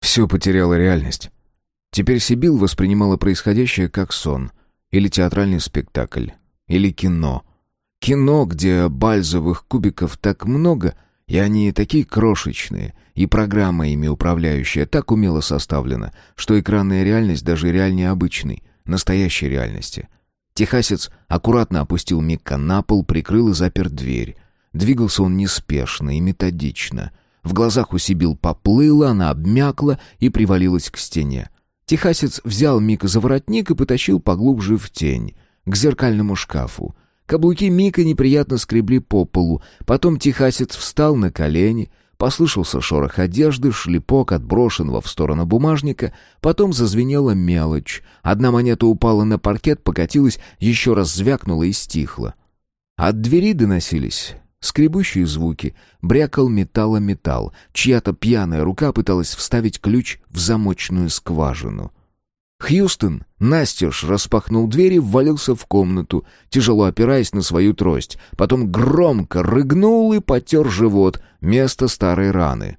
Все потеряло реальность. Теперь Сибил воспринимала происходящее как сон, или театральный спектакль, или кино. Кино, где бальзовых кубиков так много, и они такие крошечные, и программа ими управляющая так умело составлена, что экранная реальность даже реальнее обычной, настоящей реальности. Техасец аккуратно опустил Мика на пол, прикрыл и запер дверь. Двигался он неспешно и методично. В глазах у Сибил поплыло, она обмякла и привалилась к стене. Техасец взял Мика за воротник и потащил поглубже в тень, к зеркальному шкафу. Каблуки Мика неприятно скребли по полу. Потом Техасец встал на колени, послышался шорох одежды, шлепок отброшенного в сторону бумажника, потом зазвенела мелочь. Одна монета упала на паркет, покатилась, еще раз звякнула и стихла. От двери доносились скребущие звуки, брякал металл о металл. Чья-то пьяная рука пыталась вставить ключ в замочную скважину. Хьюстон настежь распахнул дверь и ввалился в комнату, тяжело опираясь на свою трость. Потом громко рыгнул и потер живот, место старой раны.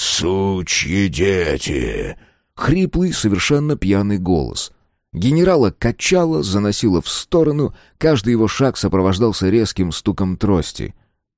«Сучьи дети!» Хриплый, совершенно пьяный голос. Генерала качало, заносило в сторону, каждый его шаг сопровождался резким стуком трости.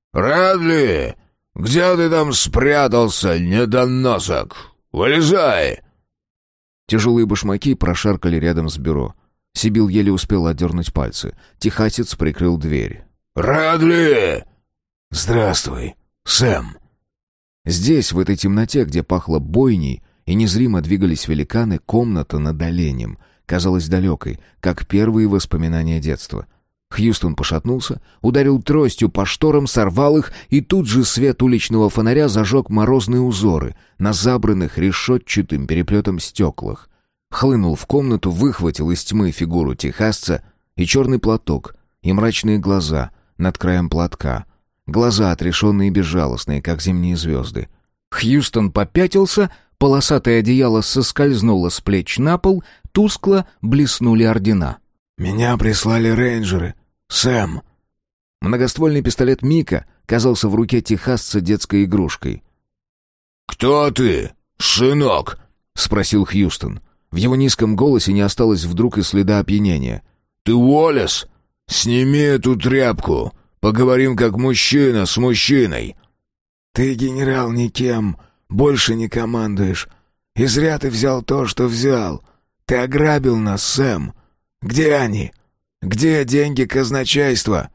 «Рэдли, где ты там спрятался, недоносок? Вылезай!» Тяжелые башмаки прошаркали рядом с бюро. Сибил еле успел отдернуть пальцы. Техасец прикрыл дверь. «Рэдли!» «Здравствуй, Сэм!» Здесь, в этой темноте, где пахло бойней, и незримо двигались великаны, комната над оленем казалась далекой, как первые воспоминания детства. Хьюстон пошатнулся, ударил тростью по шторам, сорвал их, и тут же свет уличного фонаря зажег морозные узоры на забранных решетчатым переплетом стеклах. Хлынул в комнату, выхватил из тьмы фигуру техасца и черный платок, и мрачные глаза над краем платка. Глаза отрешенные и безжалостные, как зимние звезды. Хьюстон попятился, полосатое одеяло соскользнуло с плеч на пол, тускло блеснули ордена. «Меня прислали рейнджеры, Сэм!» Многоствольный пистолет Мика казался в руке техасца детской игрушкой. «Кто ты, сынок?» — спросил Хьюстон. В его низком голосе не осталось вдруг и следа опьянения. «Ты Уоллес? Сними эту тряпку. Поговорим как мужчина с мужчиной». «Ты, генерал, никем больше не командуешь. И зря ты взял то, что взял. Ты ограбил нас, Сэм. Где они? Где деньги казначейства?»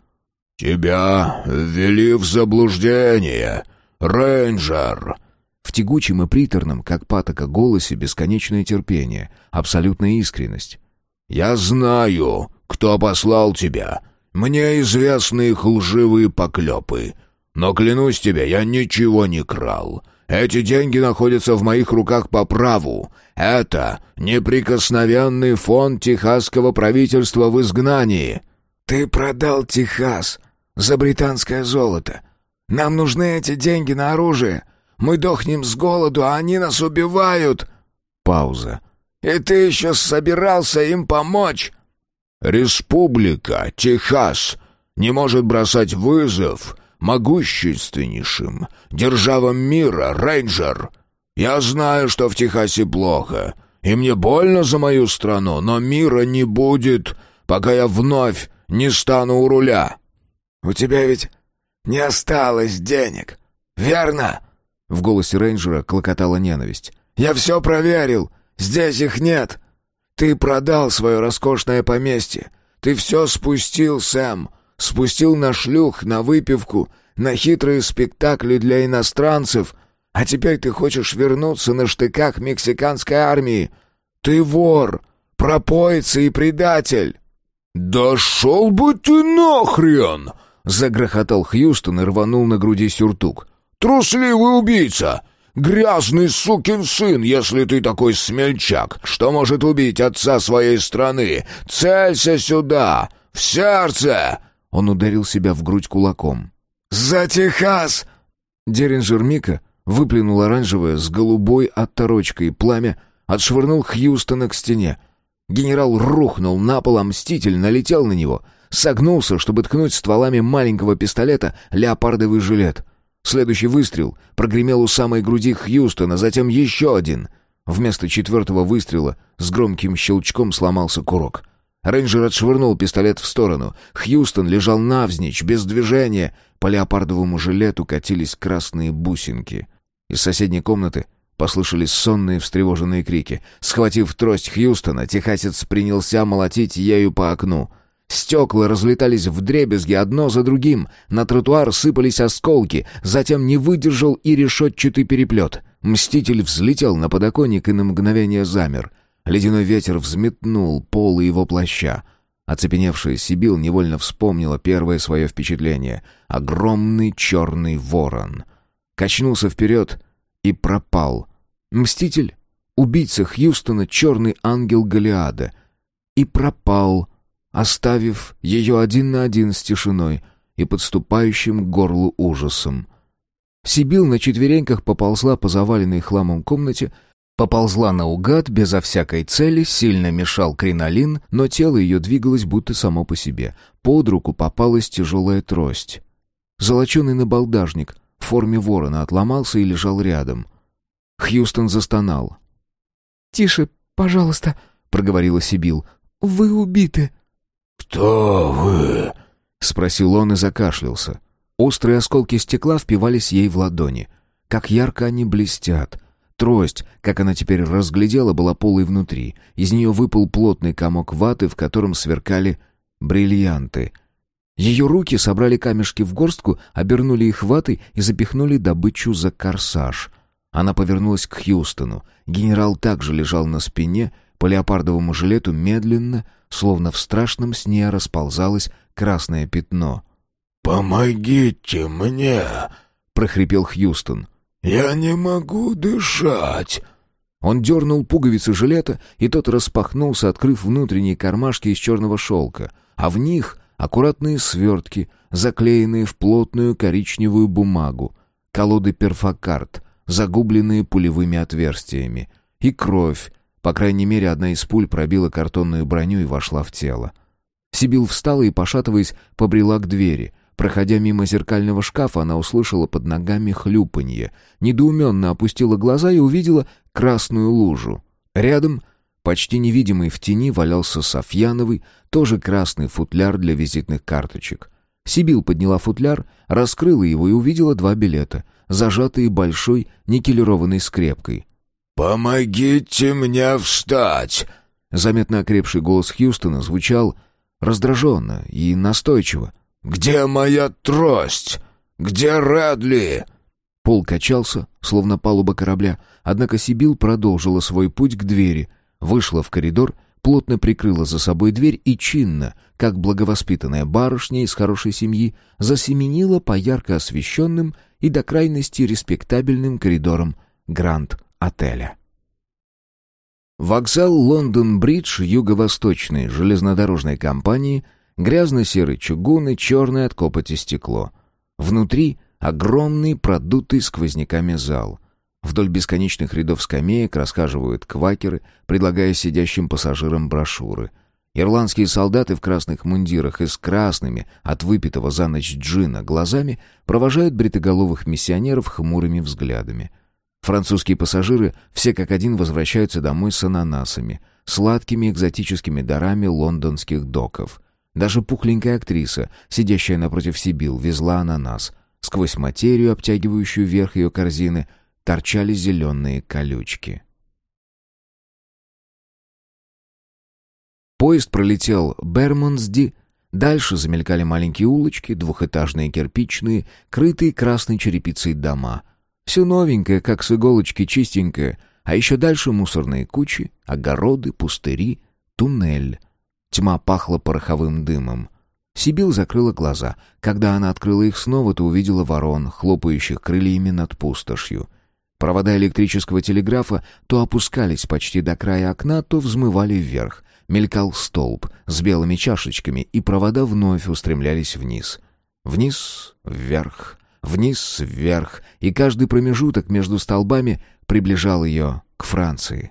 «Тебя ввели в заблуждение, рейнджер!» В тягучем и приторном, как патока, голосе бесконечное терпение, абсолютная искренность. «Я знаю, кто послал тебя. Мне известны их лживые поклепы. Но клянусь тебе, я ничего не крал. Эти деньги находятся в моих руках по праву. Это неприкосновенный фонд техасского правительства в изгнании». «Ты продал Техас за британское золото. Нам нужны эти деньги на оружие. Мы дохнем с голоду, а они нас убивают». Пауза. «И ты еще собирался им помочь?» «Республика Техас не может бросать вызов могущественнейшим державам мира, рейнджер. Я знаю, что в Техасе плохо, и мне больно за мою страну, но мира не будет, пока я вновь не стану у руля». «У тебя ведь не осталось денег, верно?» В голосе рейнджера клокотала ненависть. «Я все проверил, здесь их нет. Ты продал свое роскошное поместье. Ты все спустил, Сэм. Спустил на шлюх, на выпивку, на хитрые спектакли для иностранцев. А теперь ты хочешь вернуться на штыках мексиканской армии. Ты вор, пропоица и предатель». «Да шел бы ты нахрен!» — загрохотал Хьюстон и рванул на груди сюртук. «Трусливый убийца! Грязный сукин сын, если ты такой смельчак, что может убить отца своей страны! Целься сюда! В сердце!» Он ударил себя в грудь кулаком. «За Техас!» Деринджер Мика выплюнул оранжевое с голубой отторочкой пламя, отшвырнул Хьюстона к стене. Генерал рухнул на пол, а мститель налетел на него, согнулся, чтобы ткнуть стволами маленького пистолета леопардовый жилет. Следующий выстрел прогремел у самой груди Хьюстона, затем еще один. Вместо 4-го выстрела с громким щелчком сломался курок. Рейнджер отшвырнул пистолет в сторону. Хьюстон лежал навзничь, без движения. По леопардовому жилету катились красные бусинки. Из соседней комнаты послышались сонные встревоженные крики. Схватив трость Хьюстона, техасец принялся молотить ею по окну. Стекла разлетались вдребезги одно за другим. На тротуар сыпались осколки. Затем не выдержал и решетчатый переплет. Мститель взлетел на подоконник и на мгновение замер. Ледяной ветер взметнул полы его плаща. Оцепеневшая Сибил невольно вспомнила первое свое впечатление. Огромный черный ворон. Качнулся вперед и пропал. Мститель, убийца Хьюстона, черный ангел Голиада. И пропал, оставив ее один на один с тишиной и подступающим к горлу ужасом. Сибил на четвереньках поползла по заваленной хламом комнате, поползла наугад, безо всякой цели, сильно мешал кринолин, но тело ее двигалось будто само по себе. Под руку попалась тяжелая трость. Золоченый набалдажник в форме ворона отломался и лежал рядом. Хьюстон застонал. «Тише, пожалуйста», — проговорила Сибил. «Вы убиты». «Кто вы?» — спросил он и закашлялся. Острые осколки стекла впивались ей в ладони. Как ярко они блестят. Трость, как она теперь разглядела, была полой внутри. Из нее выпал плотный комок ваты, в котором сверкали бриллианты. Ее руки собрали камешки в горстку, обернули их ватой и запихнули добычу за корсаж. Она повернулась к Хьюстону. Генерал также лежал на спине, по леопардовому жилету медленно, словно в страшном сне, расползалось красное пятно. «Помогите мне!» — прохрипел Хьюстон. «Я не могу дышать!» Он дернул пуговицы жилета, и тот распахнулся, открыв внутренние кармашки из черного шелка, а в них аккуратные свертки, заклеенные в плотную коричневую бумагу, колоды перфокарт, загубленные пулевыми отверстиями, и кровь. По крайней мере, одна из пуль пробила картонную броню и вошла в тело. Сибил встала и, пошатываясь, побрела к двери. Проходя мимо зеркального шкафа, она услышала под ногами хлюпанье, недоуменно опустила глаза и увидела красную лужу. Рядом, почти невидимый в тени, валялся Софьяновый, тоже красный футляр для визитных карточек. Сибил подняла футляр, раскрыла его и увидела 2 билета, зажатые большой никелированной скрепкой. «Помогите мне встать!» Заметно окрепший голос Хьюстона звучал раздраженно и настойчиво. «Где моя трость? Где Рэдли?» Пол качался, словно палуба корабля, однако Сибил продолжила свой путь к двери, вышла в коридор, плотно прикрыла за собой дверь и чинно, как благовоспитанная барышня из хорошей семьи, засеменила по ярко освещенным и до крайности респектабельным коридорам Гранд-отеля. Вокзал Лондон-Бридж юго-восточной железнодорожной компании, грязно-серый чугун и черное от копоти стекло. Внутри огромный, продутый сквозняками зал. Вдоль бесконечных рядов скамеек расхаживают квакеры, предлагая сидящим пассажирам брошюры. Ирландские солдаты в красных мундирах и с красными от выпитого за ночь джина глазами провожают бритоголовых миссионеров хмурыми взглядами. Французские пассажиры все как один возвращаются домой с ананасами, сладкими экзотическими дарами лондонских доков. Даже пухленькая актриса, сидящая напротив Сибил, везла ананас. Сквозь материю, обтягивающую верх ее корзины, торчали зеленые колючки. Поезд пролетел Бермонсди. Дальше замелькали маленькие улочки, двухэтажные кирпичные, крытые красной черепицей дома. Все новенькое, как с иголочки, чистенькое, а еще дальше мусорные кучи, огороды, пустыри, туннель. Тьма пахла пороховым дымом. Сибил закрыла глаза. Когда она открыла их снова, то увидела ворон, хлопающих крыльями над пустошью. Провода электрического телеграфа то опускались почти до края окна, то взмывали вверх. Мелькал столб с белыми чашечками, и провода вновь устремлялись вниз. Вниз, вверх, вниз, вверх, и каждый промежуток между столбами приближал ее к Франции.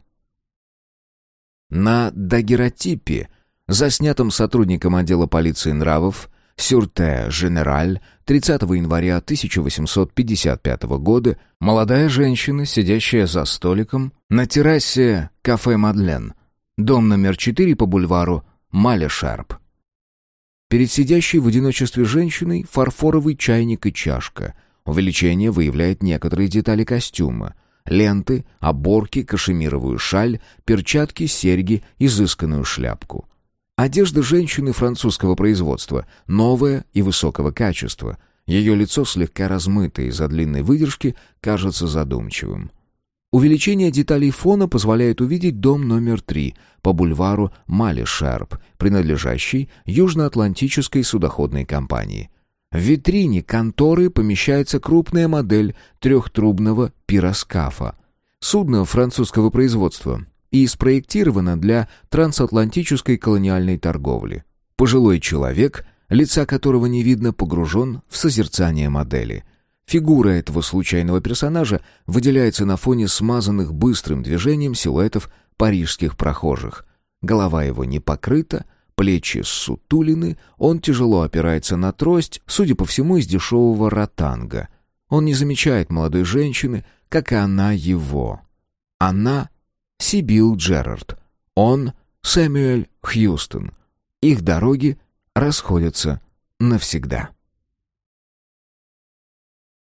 На дагеротипе, заснятом сотрудником отдела полиции нравов, Сюрте Женераль, 30 января 1855 года, молодая женщина, сидящая за столиком на террасе кафе «Мадлен», дом номер 4 по бульвару Мале-Шарп. Перед сидящей в одиночестве женщиной фарфоровый чайник и чашка. Увеличение выявляет некоторые детали костюма. Ленты, оборки, кашемировую шаль, перчатки, серьги, изысканную шляпку. Одежда женщины французского производства, новая и высокого качества. Ее лицо, слегка размытое из-за длинной выдержки, кажется задумчивым. Увеличение деталей фона позволяет увидеть дом номер 3 по бульвару Мале-Шарп, принадлежащий Южноатлантической судоходной компании. В витрине конторы помещается крупная модель трехтрубного пироскафа. Судно французского производства и спроектировано для трансатлантической колониальной торговли. Пожилой человек, лица которого не видно, погружен в созерцание модели. Фигура этого случайного персонажа выделяется на фоне смазанных быстрым движением силуэтов парижских прохожих. Голова его не покрыта, плечи ссутулены, он тяжело опирается на трость, судя по всему, из дешевого ротанга. Он не замечает молодой женщины, как и она его. Она — Сибил Джерард. Он — Сэмюэль Хьюстон. Их дороги расходятся навсегда.